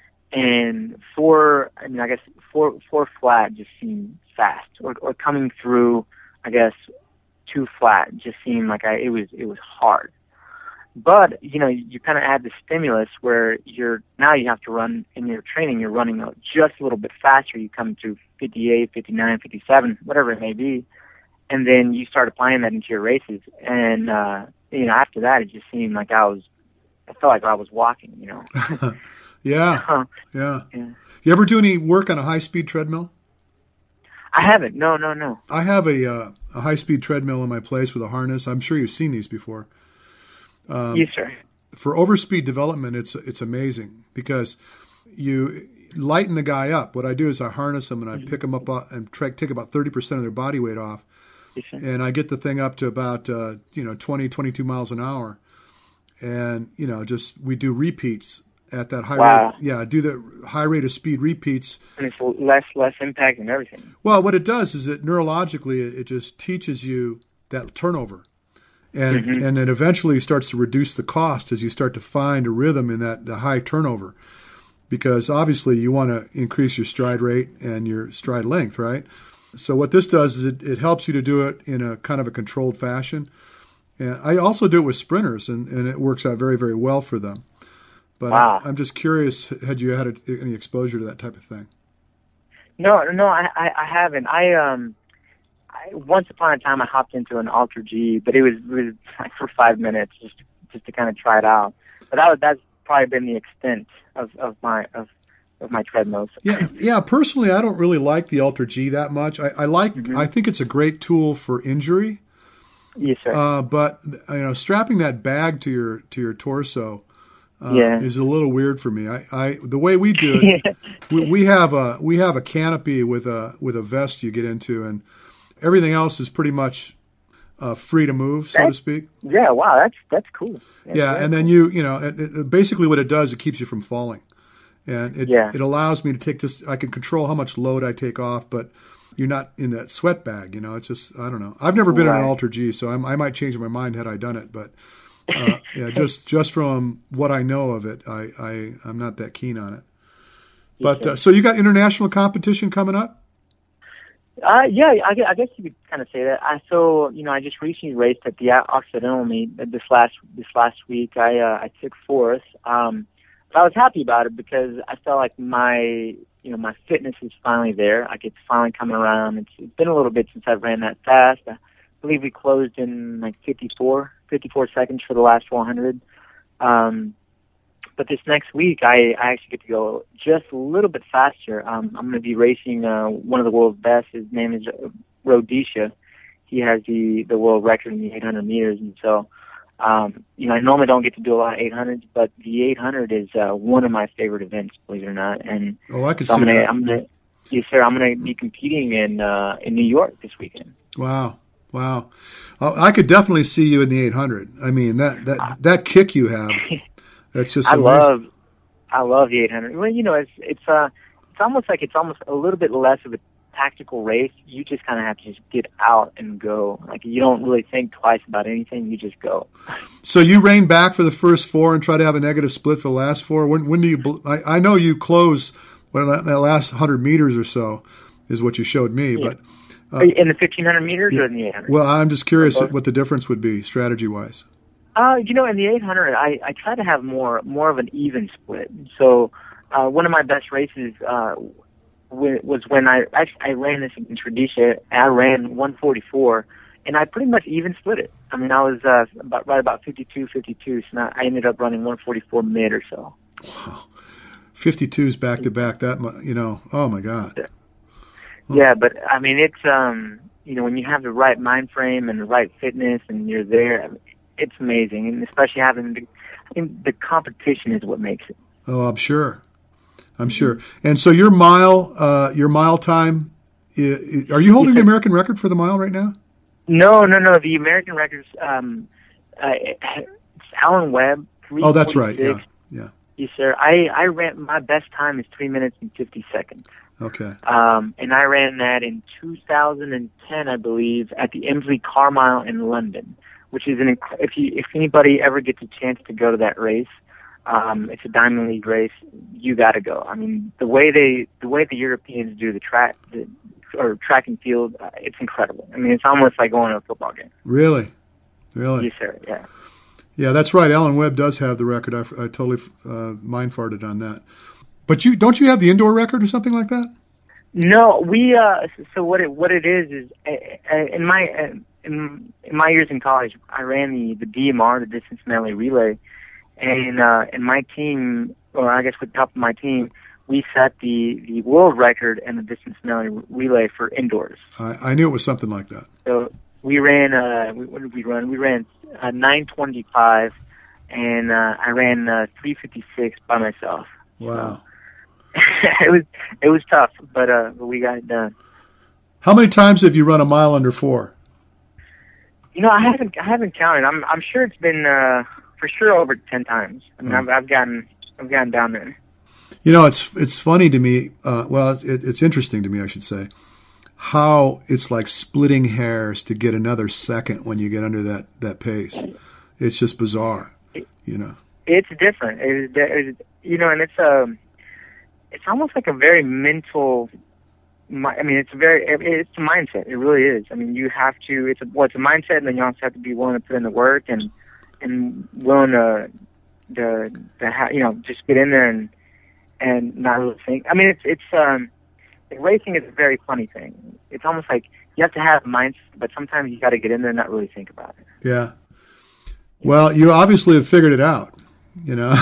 and four, I mean, I guess four, four flat just seemed fast, or, or coming through, I guess, two flat just seemed like I, it was, it was hard. but you know, you kind of add the stimulus where you're now you have to run in your training. You're running just a little bit faster. You come to fifty-eight, fifty-nine, fifty-seven, whatever it may be, and then you start applying that into your races. And uh, you know, after that, it just seemed like I was. I felt like I was walking. You know. yeah. Uh, yeah. Yeah. You ever do any work on a high-speed treadmill? I haven't. No, no, no. I have a, uh, a high-speed treadmill in my place with a harness. I'm sure you've seen these before. Um, yes, sir. For overspeed development, it's it's amazing because you lighten the guy up. What I do is I harness them and I mm-hmm. pick them up and try, take about thirty percent of their body weight off. Yes, sir. And I get the thing up to about uh, you know twenty, twenty-two miles an hour. And, you know, just we do repeats at that high wow. rate. Yeah, do the high rate of speed repeats. And it's less less impact and everything. Well, what it does is it neurologically, it, it just teaches you that turnover. And mm-hmm. and it eventually starts to reduce the cost as you start to find a rhythm in that the high turnover. Because obviously you want to increase your stride rate and your stride length, right? So what this does is it, it helps you to do it in a kind of a controlled fashion. And I also do it with sprinters, and, and it works out very, very well for them. But wow. I, I'm just curious, had you had a, any exposure to that type of thing? No, no, I, I, I haven't. I um, I, once upon a time I hopped into an Ultra G, but it was, it was like for five minutes just just to kind of try it out. But that was, that's probably been the extent of, of my of of my treadmills. Yeah, yeah. Personally, I don't really like the Ultra G that much. I, I like. Mm-hmm. I think it's a great tool for injury. Yes, sir. Uh, but you know, strapping that bag to your to your torso uh, yeah. is a little weird for me. I, I the way we do it, we, we have a we have a canopy with a with a vest you get into, and everything else is pretty much uh, free to move, so that's, to speak. Yeah, wow, that's that's cool. That's yeah, and then cool. you you know, it, it, basically what it does, it keeps you from falling, and it yeah. it allows me to take just I can control how much load I take off, but you're not in that sweat bag, you know. It's just I don't know. I've never been right. in an Ultra G, so I'm, I might change my mind had I done it. But uh, yeah, just just from what I know of it, I, I I'm not that keen on it. But uh, so you got international competition coming up? Uh, yeah, I, I guess you could kind of say that. I so you know I just recently raced at the Occidental meet this last this last week. I uh, I took fourth. Um, but I was happy about it because I felt like my you know, my fitness is finally there. I get finally coming around. It's, it's been a little bit since I ran that fast. I believe we closed in like fifty-four, fifty-four seconds for the last four hundred. Um, but this next week, I, I actually get to go just a little bit faster. Um, I'm going to be racing uh, one of the world's best. His name is Rhodesia. He has the, the world record in the eight hundred meters. And so, Um, you know, I normally don't get to do a lot of eight hundreds, but the eight hundred is uh, one of my favorite events, believe it or not. And oh, I can so see I'm gonna, that. I'm gonna, yes, sir. I'm going to be competing in uh, in New York this weekend. Wow, wow! I could definitely see you in the eight hundred. I mean, that that that kick you have, that's just. I amazing. love, I love the eight hundred. Well, you know, it's it's uh, it's almost like it's almost a little bit less of a tactical race. You just kind of have to just get out and go. Like you don't really think twice about anything. You just go. So you rein back for the first four and try to have a negative split for the last four. When when do you? I, I know you close when that, that last hundred meters or so is what you showed me, yeah. but uh, in the fifteen hundred meters yeah. or in the eight hundred. Well, I'm just curious what the difference would be strategy wise. Uh, you know, in the eight hundred, I I try to have more more of an even split. So uh, one of my best races. Uh, was when I actually I ran this in Rhodesia. I ran one forty-four, and I pretty much even split it. I mean, I was uh, about right about fifty-two, fifty-two, so I ended up running one forty-four mid or so. Wow, fifty-twos back to back. That you know, oh my God. Yeah, oh. yeah, but I mean, it's um, you know, when you have the right mind frame and the right fitness, and you're there, I mean, it's amazing, and especially having the, I think the competition is what makes it. Oh, I'm sure. I'm sure. And so your mile, uh, your mile time, are you holding the American record for the mile right now? No, no, no. The American record's um, uh, it's Alan Webb. Oh, that's right. Yeah, yeah. Yes, sir. I, I ran my best time is three minutes and fifty seconds. Okay. Um, and I ran that in two thousand ten, I believe, at the Emsley Car Mile in London, which is an inc- if you if anybody ever gets a chance to go to that race. Um, it's a Diamond League race. You got to go. I mean, the way they, the way the Europeans do the track, the, or track and field, uh, it's incredible. I mean, it's almost like going to a football game. Really, really. Yes, sir. Yeah. Yeah, that's right. Alan Webb does have the record. I, I totally uh, mind farted on that. But you don't you have the indoor record or something like that? No, we. Uh, so what it what it is is uh, in my uh, in, in my years in college, I ran the the D M R, the distance medley relay, and uh, and my team, or I guess with the help of my team, we set the the world record in the distance medley relay for indoors. I, I knew it was something like that. So we ran. Uh, we, what did we run? We ran uh, nine twenty-five, and uh, I ran uh, three fifty-six by myself. Wow. So, it was it was tough, but uh, but we got it done. How many times have you run a mile under four? You know, I haven't I haven't counted. I'm I'm sure it's been uh, for sure over ten times. I mean, mm. I've I've gotten I've gotten down there. You know, it's it's funny to me. Uh, well, it, it's interesting to me, I should say, how it's like splitting hairs to get another second when you get under that, that pace. It's just bizarre, you know. It's different. It, it, you know, and it's um. It's almost like a very mental. I mean, it's a very. It's a mindset. It really is. I mean, you have to. It's a. Well, it's a mindset, and then you also have to be willing to put in the work and and willing to, to, to ha, you know, just get in there and and not really think. I mean, it's it's um, racing is a very funny thing. It's almost like you have to have mindset, but sometimes you got to get in there and not really think about it. Yeah. Well, you obviously have figured it out. You know.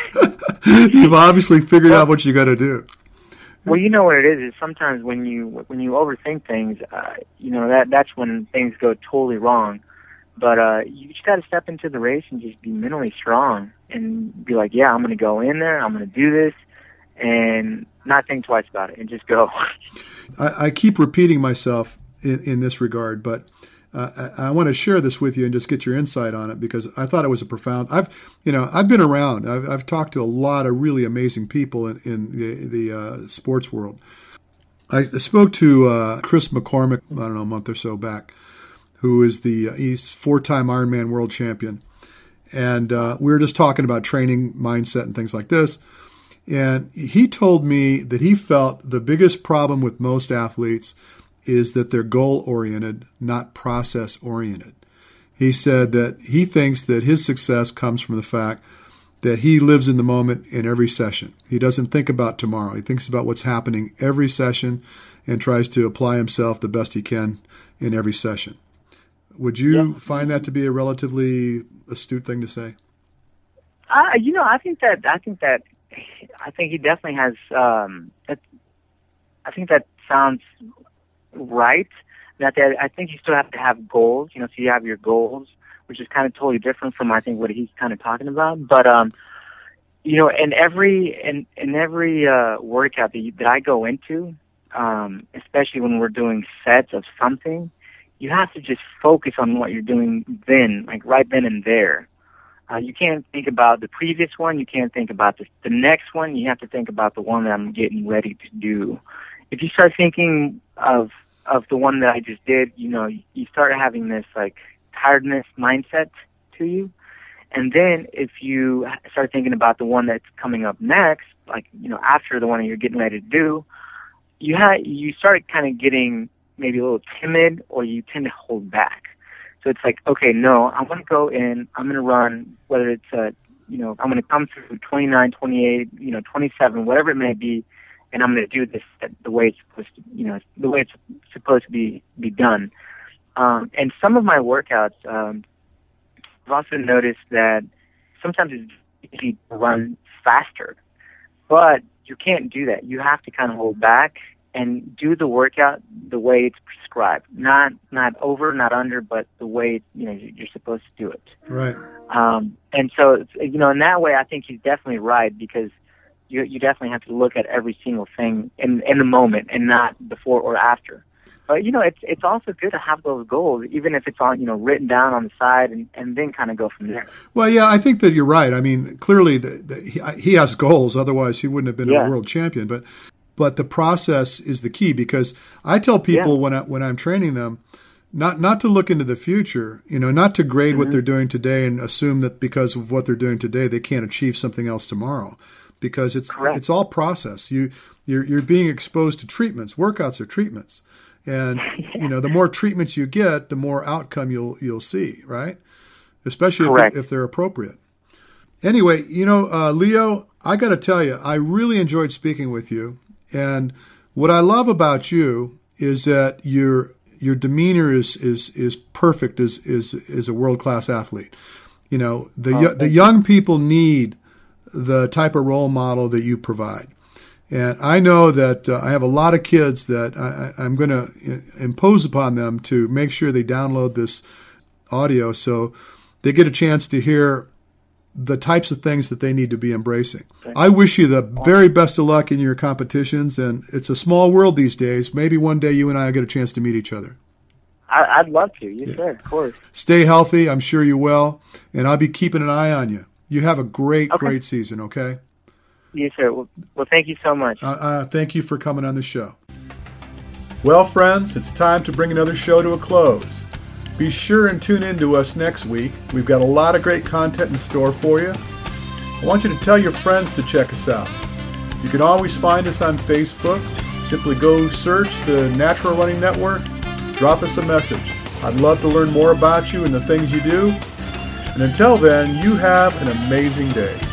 You've obviously figured well, out what you got to do. Well, you know what it is. Is sometimes when you when you overthink things, uh, you know that that's when things go totally wrong. But uh, you just got to step into the race and just be mentally strong and be like, yeah, I'm going to go in there, I'm going to do this, and not think twice about it and just go. I, I keep repeating myself in, in this regard, but. Uh, I, I want to share this with you and just get your insight on it because I thought it was a profound. I've, you know, I've been around. I've, I've talked to a lot of really amazing people in, in the, the uh, sports world. I spoke to uh, Chris McCormick, I don't know, a month or so back, who is the uh, he's four-time Ironman world champion, and uh, we were just talking about training, mindset, and things like this. And he told me that he felt the biggest problem with most athletes is that they're goal-oriented, not process-oriented. He said that he thinks that his success comes from the fact that he lives in the moment in every session. He doesn't think about tomorrow. He thinks about what's happening every session and tries to apply himself the best he can in every session. Would you yeah. find that to be a relatively astute thing to say? Uh, you know, I think that I think that I think he definitely has. Um, that, I think that sounds right. That they, I think you still have to have goals. You know, so you have your goals, which is kind of totally different from I think what he's kind of talking about. But um, you know, in every in in every uh, workout that you, that I go into, um, especially when we're doing sets of something, you have to just focus on what you're doing then, like right then and there. Uh, you can't think about the previous one. You can't think about the, the next one. You have to think about the one that I'm getting ready to do. If you start thinking of of the one that I just did, you know, you start having this like tiredness mindset to you. And then if you start thinking about the one that's coming up next, like, you know, after the one that you're getting ready to do, you ha- you start kind of getting maybe a little timid, or you tend to hold back. So it's like, okay, no, I'm going to go in, I'm going to run, whether it's, uh, you know, I'm going to come through twenty-nine, twenty-eight, you know, twenty-seven, whatever it may be, and I'm going to do this the way it's supposed to, you know, the way it's supposed to be, be done. Um, and some of my workouts, um, I've also noticed that sometimes it's easy to run faster, but you can't do that. You have to kind of hold back and do the workout the way it's prescribed, not not over, not under, but the way, you know, you're supposed to do it. Right. Um, and so, you know, in that way, I think he's definitely right, because you you definitely have to look at every single thing in in the moment and not before or after. But, you know, it's it's also good to have those goals, even if it's on, you know, written down on the side, and, and then kind of go from there. Well, yeah, I think that you're right. I mean, clearly the, the, he, he has goals. Otherwise, he wouldn't have been yeah. a world champion. But but the process is the key, because I tell people yeah. when I, when I'm training them, not not to look into the future, you know, not to grade mm-hmm. what they're doing today and assume that because of what they're doing today, they can't achieve something else tomorrow. Because it's Correct. it's all process. You you're you're being exposed to treatments. Workouts are treatments. And, you know, the more treatments you get, the more outcome you'll you'll see, right? especially if they're, if they're appropriate. Anyway, you know, uh, Leo, I got to tell you, I really enjoyed speaking with you. And what I love about you is that your your demeanor is is is perfect as is is a world-class athlete. You know, the oh, the young people need the type of role model that you provide. And I know that uh, I have a lot of kids that I, I'm going to impose upon them to make sure they download this audio so they get a chance to hear the types of things that they need to be embracing. I wish you the very best of luck in your competitions, and it's a small world these days. Maybe one day you and I will get a chance to meet each other. I'd love to. Yes, yeah. sir, of course. Stay healthy. I'm sure you will, and I'll be keeping an eye on you. You have a great, okay. great season, okay? Yes, sir. Well, well thank you so much. Uh, uh, thank you for coming on the show. Well, friends, it's time to bring another show to a close. Be sure and tune in to us next week. We've got a lot of great content in store for you. I want you to tell your friends to check us out. You can always find us on Facebook. Simply go search the Natural Running Network. Drop us a message. I'd love to learn more about you and the things you do. And until then, you have an amazing day.